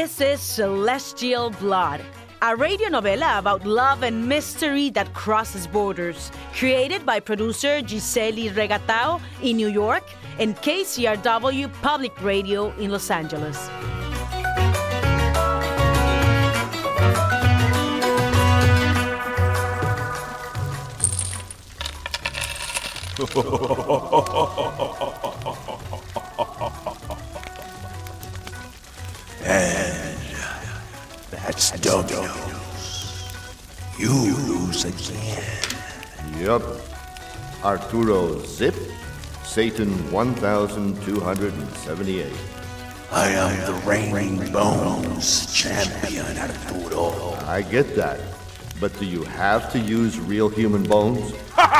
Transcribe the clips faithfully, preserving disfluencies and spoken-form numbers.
This is Celestial Blood, a radio novela about love and mystery that crosses borders, created by producer Giseli Regatao in New York and K C R W Public Radio in Los Angeles. And that's Domino's. You lose again. Yup. Arturo Zip, Satan one thousand two hundred seventy-eight. I am the Reigning Bones champion, Arturo. I get that. But do you have to use real human bones?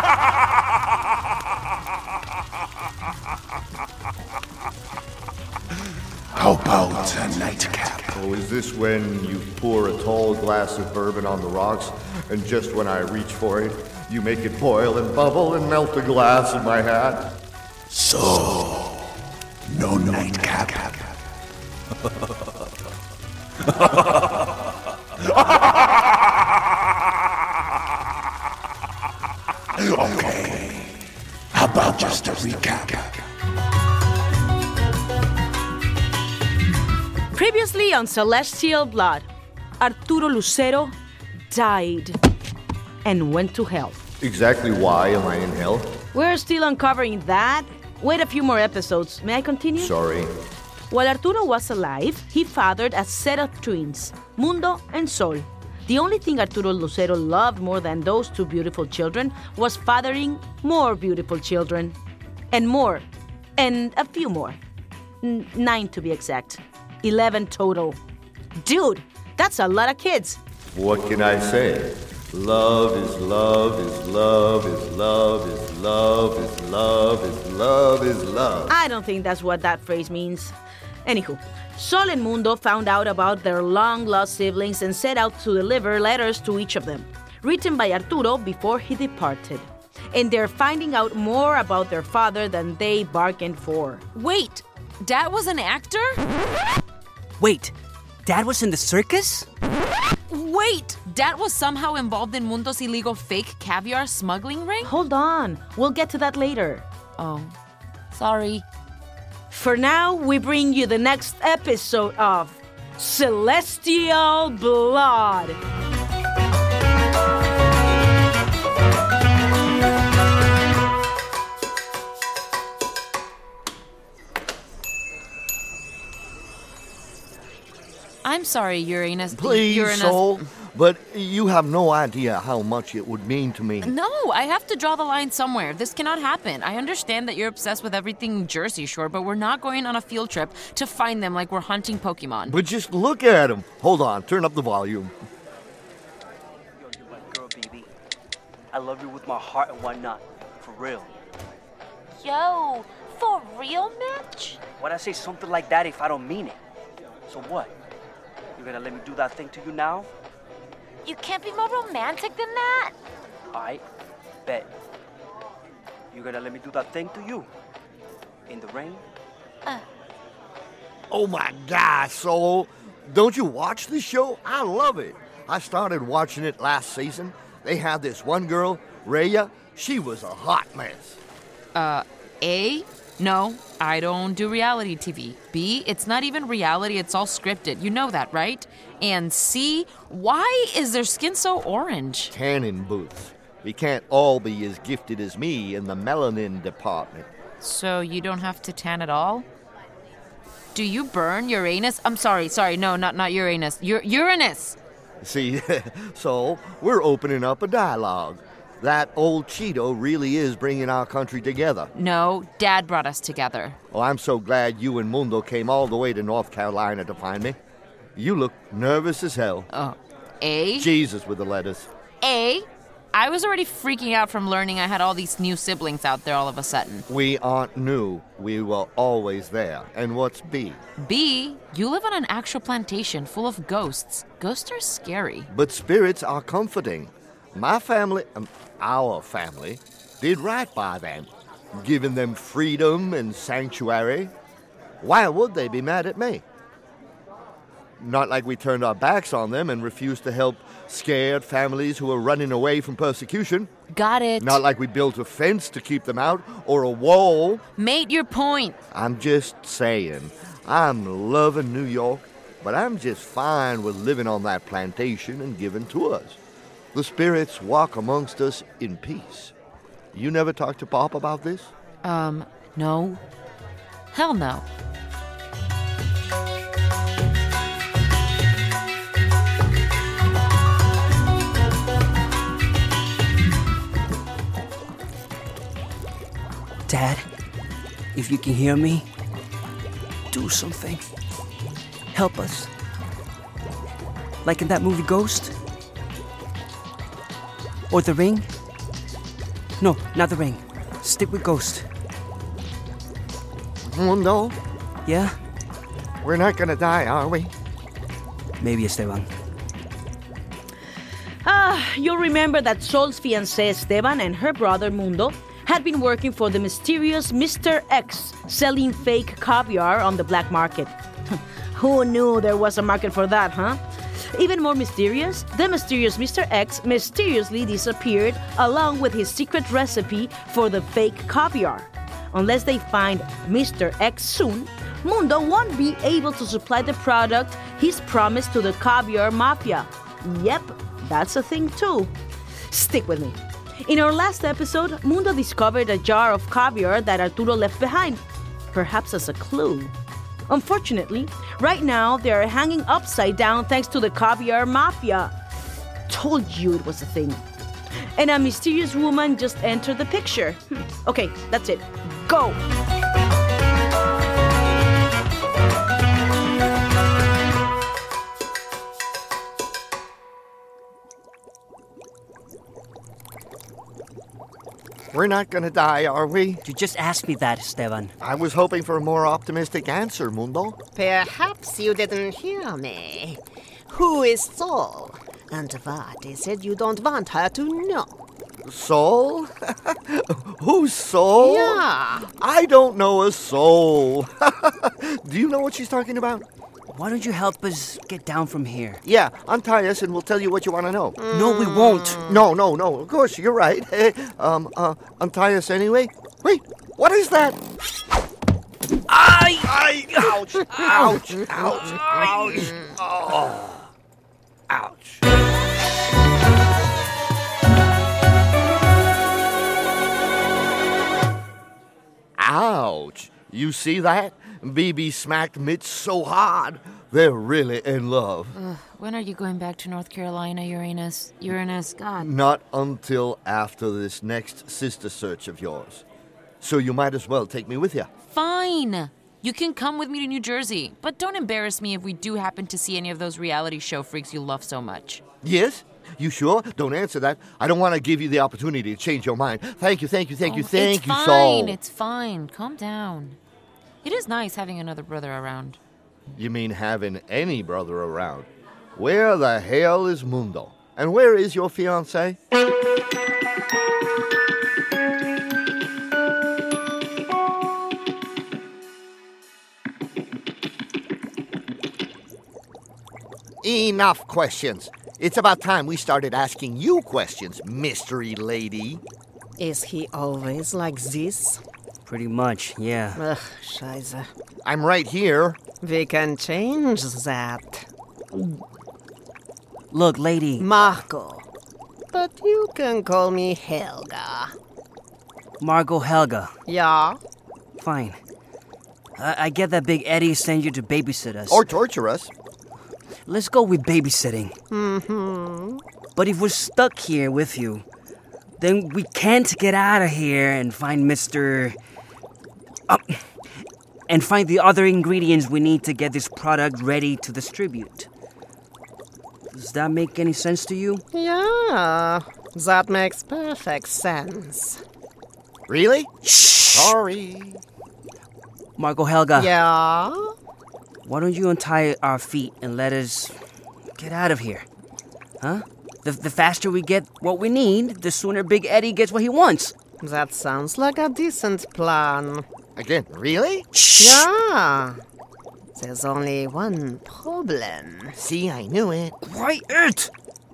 How about a nightcap? Oh, is this when you pour a tall glass of bourbon on the rocks, and just when I reach for it, you make it boil and bubble and melt the glass in my hat? So, no nightcap. Okay. How about just a recap? Previously on Celestial Blood, Arturo Lucero died and went to hell. Exactly why am I in hell? We're still uncovering that. Wait a few more episodes. May I continue? Sorry. While Arturo was alive, he fathered a set of twins, Mundo and Sol. The only thing Arturo Lucero loved more than those two beautiful children was fathering more beautiful children. And more. And a few more. N- nine to be exact. Eleven total. Dude, that's a lot of kids. What can I say? Love is love is love is love is love is love is love is love. I don't think that's what that phrase means. Anywho, Sol and Mundo found out about their long-lost siblings and set out to deliver letters to each of them, written by Arturo before he departed. And they're finding out more about their father than they bargained for. Wait, Dad was an actor? Wait, Dad was in the circus? Wait, Dad was somehow involved in Mundo's illegal fake caviar smuggling ring? Hold on, we'll get to that later. Oh, sorry. For now, we bring you the next episode of Celestial Blood. I'm sorry, Uranus. Please, Uranus. Soul, but you have no idea how much it would mean to me. No, I have to draw the line somewhere. This cannot happen. I understand that you're obsessed with everything Jersey Shore, but we're not going on a field trip to find them like we're hunting Pokemon. But just look at him. Hold on, turn up the volume. Yo, you're my girl, baby. I love you with my heart and whatnot. For real. Yo, for real, Mitch? Why'd I say something like that if I don't mean it? So what? You gonna let me do that thing to you now? You can't be more romantic than that. Alright, bet. You gonna let me do that thing to you? In the rain? Uh. Oh my God, Soul. Don't you watch this show? I love it. I started watching it last season. They had this one girl, Raya. She was a hot mess. Uh, A? No, I don't do reality T V. B, it's not even reality, it's all scripted. You know that, right? And C, why is their skin so orange? Tanning booths. We can't all be as gifted as me in the melanin department. So you don't have to tan at all? Do you burn Uranus? I'm sorry, sorry, no, not not Uranus. Ur- Uranus! See, so we're opening up a dialogue. That old Cheeto really is bringing our country together. No, Dad brought us together. Oh, I'm so glad you and Mundo came all the way to North Carolina to find me. You look nervous as hell. Oh, A? Jesus with the letters. A? I was already freaking out from learning I had all these new siblings out there all of a sudden. We aren't new. We were always there. And what's B? B? You live on an actual plantation full of ghosts. Ghosts are scary. But spirits are comforting. My family, um, our family, did right by them, giving them freedom and sanctuary. Why would they be mad at me? Not like we turned our backs on them and refused to help scared families who were running away from persecution. Got it. Not like we built a fence to keep them out or a wall. Made your point. I'm just saying, I'm loving New York, but I'm just fine with living on that plantation and giving to us. The spirits walk amongst us in peace. You never talked to Pop about this? Um, no. Hell no. Dad, if you can hear me, do something. Help us. Like in that movie Ghost? Or The Ring? No, not The Ring. Stick with Ghost. Mundo, Yeah? we're not gonna die, are we? Maybe, Esteban. Ah, you'll remember that Sol's fiancé Esteban and her brother Mundo had been working for the mysterious Mister X, selling fake caviar on the black market. Who knew there was a market for that, huh? Even more mysterious, the mysterious Mister X mysteriously disappeared along with his secret recipe for the fake caviar. Unless they find Mister X soon, Mundo won't be able to supply the product he's promised to the caviar mafia. Yep, that's a thing too. Stick with me. In our last episode, Mundo discovered a jar of caviar that Arturo left behind, perhaps as a clue. Unfortunately, right now they are hanging upside down thanks to the caviar mafia. Told you it was a thing. And a mysterious woman just entered the picture. Hmm. Okay, that's it. Go! We're not gonna die, are we? You just asked me that, Esteban. I was hoping for a more optimistic answer, Mundo. Perhaps you didn't hear me. Who is Sol? And what is it you don't want her to know? Soul? Who's Soul? Yeah. I don't know a soul. Do you know what she's talking about? Why don't you help us get down from here? Yeah, untie us and we'll tell you what you want to know. No, we won't. No, no, no. Of course, you're right. um, uh, untie us anyway. Wait, what is that? I... I, ouch, ouch, ouch, ouch. Oh, ouch. Ouch. You see that? B B smacked Mitch so hard. They're really in love. Ugh, when are you going back to North Carolina, Uranus? Uranus, God. Not until after this next sister search of yours. So you might as well take me with you. Fine. You can come with me to New Jersey, but don't embarrass me if we do happen to see any of those reality show freaks you love so much. Yes? You sure? Don't answer that. I don't want to give you the opportunity to change your mind. Thank you, thank you, thank you, Oh, thank it's you, fine. Saul. It's fine. Calm down. It is nice having another brother around. You mean having any brother around? Where the hell is Mundo? And where is your fiancé? Enough questions. It's about time we started asking you questions, mystery lady. Is he always like this? Pretty much, yeah. Ugh, scheiße. I'm right here. We can change that. Look, lady. Marco. But you can call me Helga. Margot Helga. Yeah? Fine. I, I get that Big Eddie sent you to babysit us. Or torture us. Let's go with babysitting. Mm-hmm. But if we're stuck here with you, then we can't get out of here and find Mister Uh, and find the other ingredients we need to get this product ready to distribute. Does that make any sense to you? Yeah, that makes perfect sense. Really? Sorry. Margot Helga. Yeah? Why don't you untie our feet and let us get out of here? Huh? The, the faster we get what we need, the sooner Big Eddie gets what he wants. That sounds like a decent plan. Again, really? Yeah. There's only one problem. See, I knew it. Quiet!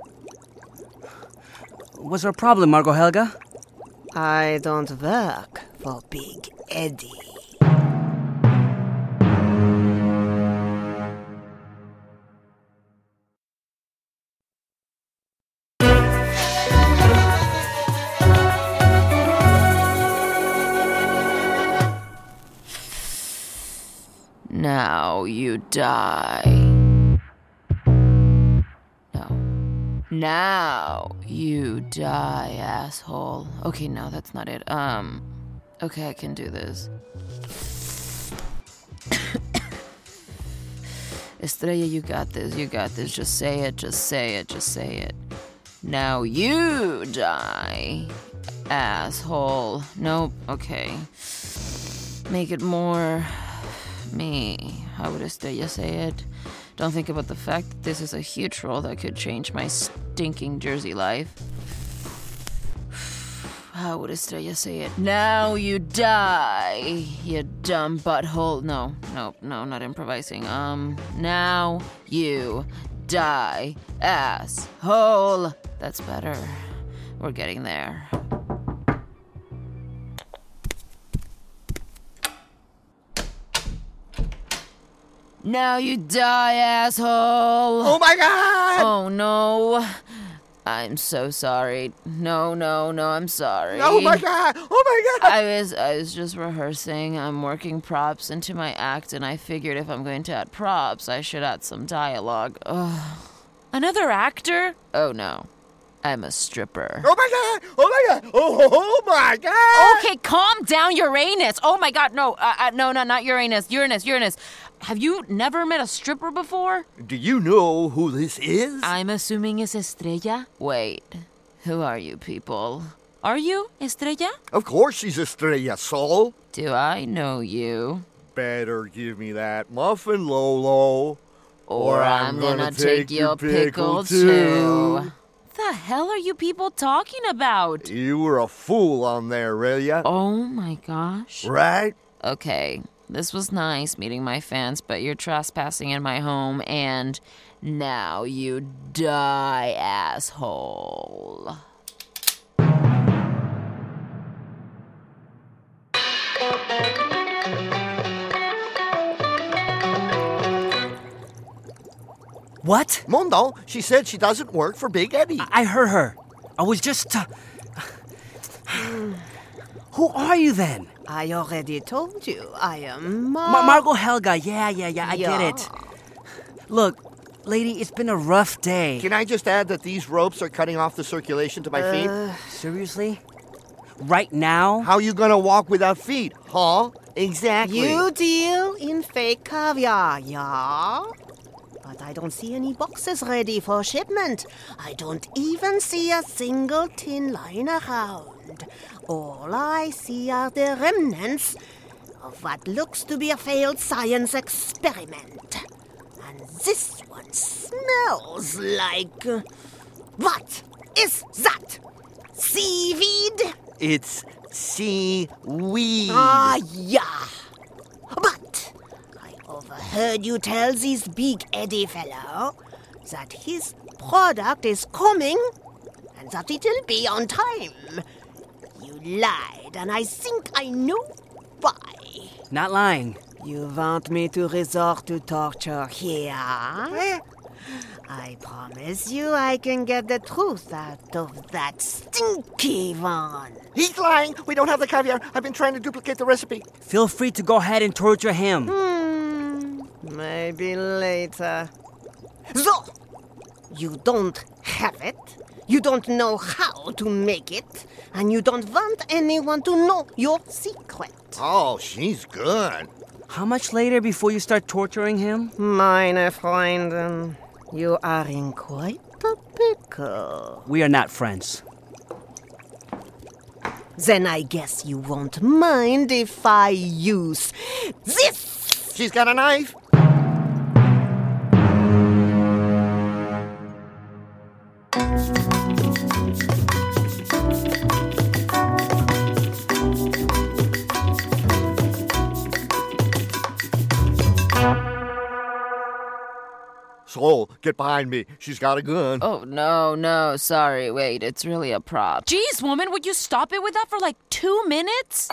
What's our problem, Margot Helga? I don't work for Big Eddie. Now you die. No. Now you die, asshole. Okay, no, that's not it. Um, okay, I can do this. Estrella, you got this, you got this. Just say it, just say it, just say it. Now you die, asshole. Nope, okay. Make it more me. How would Estrella say it? Don't think about the fact that this is a huge role that could change my stinking Jersey life. How would Estrella say it? Now you die, you dumb butthole. No, no, no, not improvising. Um, now you die, asshole. That's better. We're getting there. Now you die, asshole. Oh my God! Oh no. I'm so sorry. No, no, no, I'm sorry. Oh my God! Oh my God! I was I was just rehearsing. I'm working props into my act, and I figured if I'm going to add props, I should add some dialogue. Ugh. Another actor? Oh no. I'm a stripper. Oh my God! Oh my God! Oh, oh my God! Okay, calm down, Uranus. Oh my God, no, uh, uh, no, no, not Uranus. Uranus, Uranus. Have you never met a stripper before? Do you know who this is? I'm assuming it's Estrella. Wait, who are you people? Are you Estrella? Of course she's Estrella, Sol. Do I know you? Better give me that muffin, Lolo. Or, or I'm, I'm gonna, gonna take, take your pickle, pickle too. too. What the hell are you people talking about? You were a fool on there, Rilya. Oh my gosh. Right? Okay, this was nice meeting my fans, but you're trespassing in my home, and now you die, asshole. What? Mundo, she said she doesn't work for Big Eddie. I, I heard her. I was just... Uh... Who are you then? I already told you. I am Mar- Ma- Margot Helga. Yeah, yeah, yeah, I yeah. get it. Look, lady, it's been a rough day. Can I just add that these ropes are cutting off the circulation to my uh, feet? Seriously? Right now? How you gonna walk without feet, huh? Exactly. You deal in fake caviar, yeah? But I don't see any boxes ready for shipment. I don't even see a single tin lying around. All I see are the remnants of what looks to be a failed science experiment. And this one smells like... Uh, what is that? Seaweed? It's seaweed. Ah, yeah. But I overheard you tell this Big Eddie fellow that his product is coming and that it'll be on time. You lied, and I think I know why. Not lying. You want me to resort to torture here? I promise you I can get the truth out of that stinky one. He's lying. We don't have the caviar. I've been trying to duplicate the recipe. Feel free to go ahead and torture him. Hmm, maybe later. So, you don't have it, you don't know how to make it, and you don't want anyone to know your secret. Oh, she's good. How much later before you start torturing him? Meine Freundin, you are in quite a pickle. We are not friends. Then I guess you won't mind if I use this. She's got a knife. Soul, get behind me. She's got a gun. Oh, no, no, sorry. Wait, it's really a prop. Jeez, woman, would you stop it with that for like two minutes?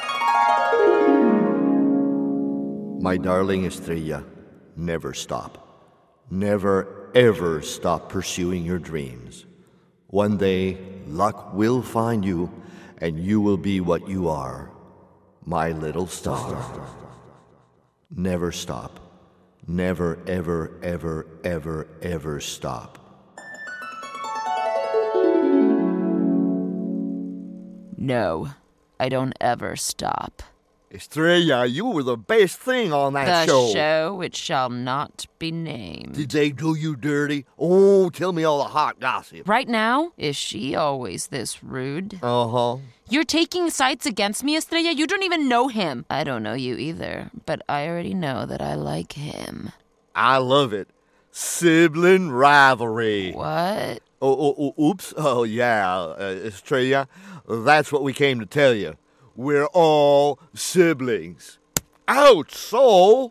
My darling Estrella, never stop. Never, ever stop pursuing your dreams. One day, luck will find you, and you will be what you are. My little star. Never stop. Never, ever, ever, ever, ever stop. No, I don't ever stop. Estrella, you were the best thing on that the show. show which shall not be named. Did they do you dirty? Oh, tell me all the hot gossip. Right now, is she always this rude? Uh-huh. You're taking sides against me, Estrella? You don't even know him. I don't know you either, but I already know that I like him. I love it. Sibling rivalry. What? Oh, oh, oh oops. Oh, yeah, uh, Estrella. That's what we came to tell you. We're all siblings. Ouch, Soul!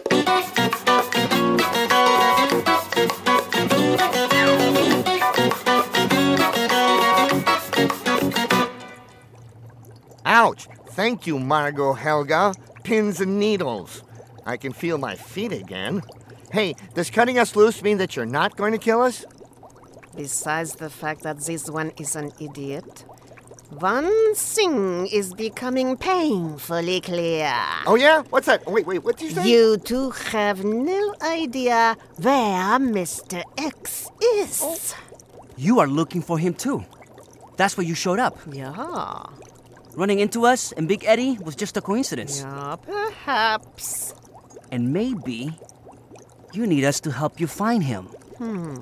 Ouch! Thank you, Margot Helga. Pins and needles. I can feel my feet again. Hey, does cutting us loose mean that you're not going to kill us? Besides the fact that this one is an idiot, one thing is becoming painfully clear. Oh, yeah? What's that? Wait, wait, what did you say? You two have no idea where Mister X is. Oh. You are looking for him, too. That's where you showed up. Yeah. Running into us and Big Eddie was just a coincidence. Yeah, perhaps. And maybe you need us to help you find him. Hmm.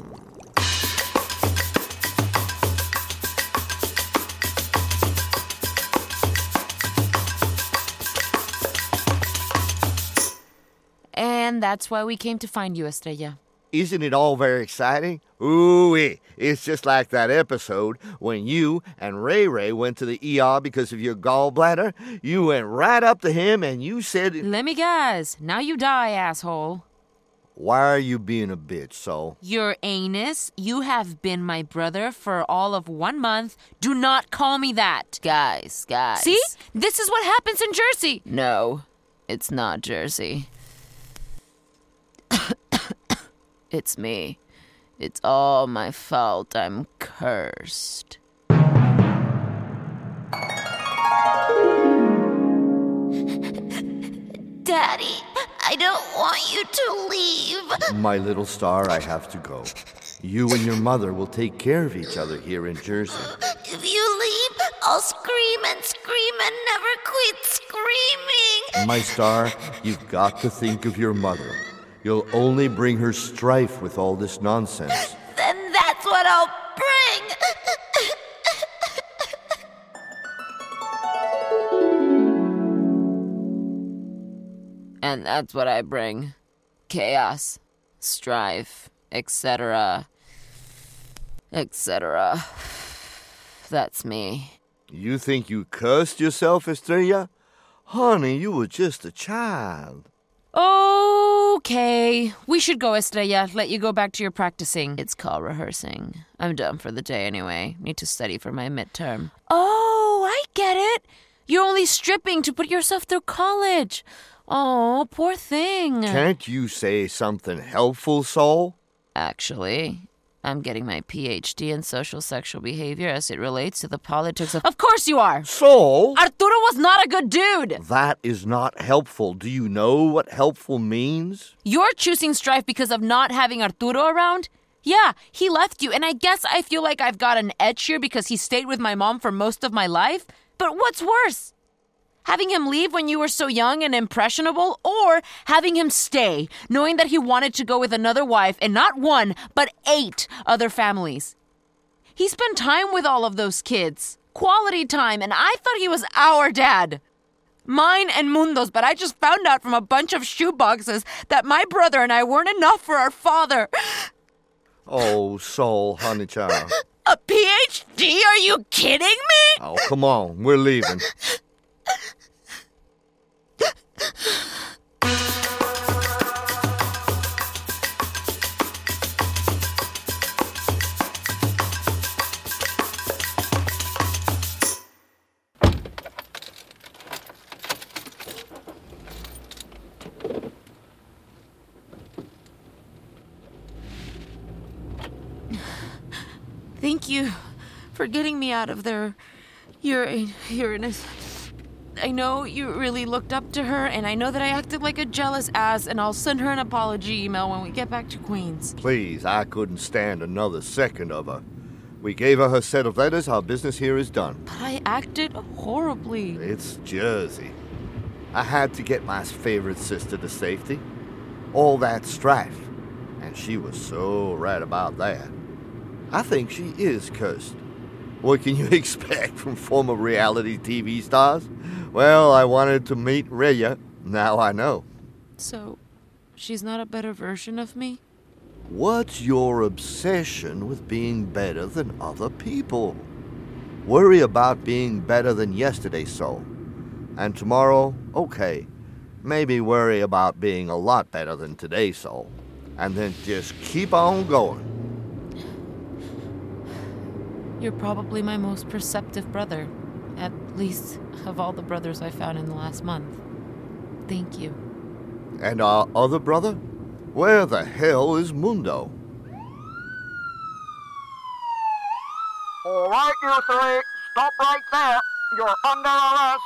And that's why we came to find you, Estrella. Isn't it all very exciting? Ooh-wee. It's just like that episode when you and Ray Ray went to the E R because of your gallbladder. You went right up to him and you said... Let me guess. Now you die, asshole. Why are you being a bitch, Soul? Your anus, you have been my brother for all of one month. Do not call me that. Guys, guys. See? This is what happens in Jersey. No, it's not Jersey. It's me. It's all my fault. I'm cursed. Daddy, I don't want you to leave. My little star, I have to go. You and your mother will take care of each other here in Jersey. If you leave, I'll scream and scream and never quit screaming. My star, you've got to think of your mother. You'll only bring her strife with all this nonsense. Then that's what I'll bring. And that's what I bring. Chaos, strife, et cetera, et cetera. That's me. You think you cursed yourself, Estrella? Honey, you were just a child. Okay, we should go, Estrella. Let you go back to your practicing. It's call rehearsing. I'm done for the day anyway. Need to study for my midterm. Oh, I get it. You're only stripping to put yourself through college. Oh, poor thing. Can't you say something helpful, Soul? Actually, I'm getting my P H D in social sexual behavior as it relates to the politics of... Of course you are! Soul? Arturo was not a good dude! That is not helpful. Do you know what helpful means? You're choosing strife because of not having Arturo around? Yeah, he left you, and I guess I feel like I've got an edge here because he stayed with my mom for most of my life. But what's worse? Having him leave when you were so young and impressionable, or having him stay, knowing that he wanted to go with another wife and not one, but eight other families. He spent time with all of those kids. Quality time, and I thought he was our dad. Mine and Mundo's, but I just found out from a bunch of shoeboxes that my brother and I weren't enough for our father. Oh, Soul, honey child. A P H D? Are you kidding me? Oh, come on. We're leaving. Thank you for getting me out of there. Ur- Uranus. I know you really looked up to her, and I know that I acted like a jealous ass, and I'll send her an apology email when we get back to Queens. Please, I couldn't stand another second of her. We gave her her set of letters. Our business here is done. But I acted horribly. It's Jersey. I had to get my favorite sister to safety. All that strife. And she was so right about that. I think she is cursed. What can you expect from former reality T V stars? Well, I wanted to meet Rhea. Now I know. So, she's not a better version of me? What's your obsession with being better than other people? Worry about being better than yesterday, Soul. And tomorrow, okay, maybe worry about being a lot better than today, Soul. And then just keep on going. You're probably my most perceptive brother. At least of all the brothers I found in the last month. Thank you. And our other brother? Where the hell is Mundo? All right, you three. Stop right there. You're under arrest.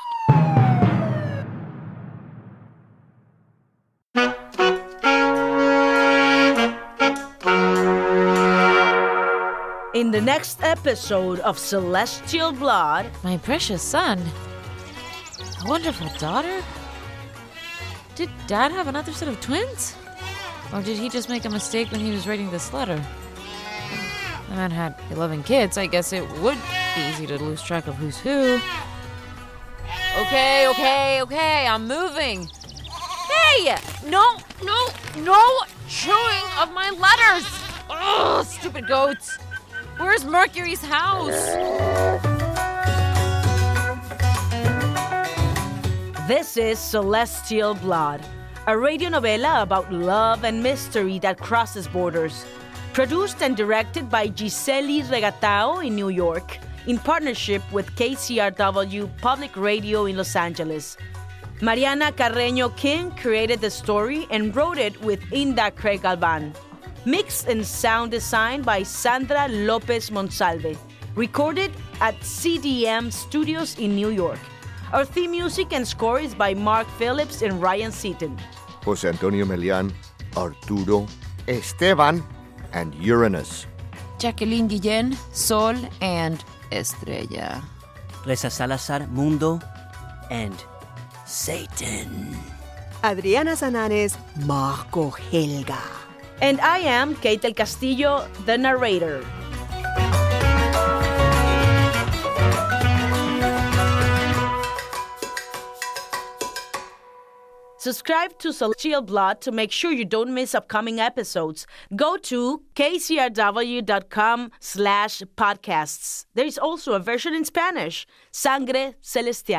In the next episode of Celestial Blood... My precious son. A wonderful daughter? Did Dad have another set of twins? Or did he just make a mistake when he was writing this letter? The man had eleven kids. I guess it would be easy to lose track of who's who. Okay, okay, okay. I'm moving. Hey! No, no, no chewing of my letters! Ugh, stupid goats. Where's Mercury's house? This is Celestial Blood, a radio novela about love and mystery that crosses borders. Produced and directed by Giseli Regatao in New York, in partnership with K C R W Public Radio in Los Angeles. Mariana Carreño King created the story and wrote it with Inda Craig Galvan. Mixed and sound design by Sandra Lopez Monsalve. Recorded at C D M Studios in New York. Our theme music and score is by Mark Phillips and Ryan Seaton. Jose Antonio Melian, Arturo, Esteban, and Uranus. Jacqueline Guillen, Sol, and Estrella. Reza Salazar, Mundo, and Satan. Adriana Sananes, Marco Helga. And I am Kate El Castillo, the narrator. Subscribe to Celestial Blood to make sure you don't miss upcoming episodes. Go to kcrw.com slash podcasts. There is also a version in Spanish, Sangre Celestial.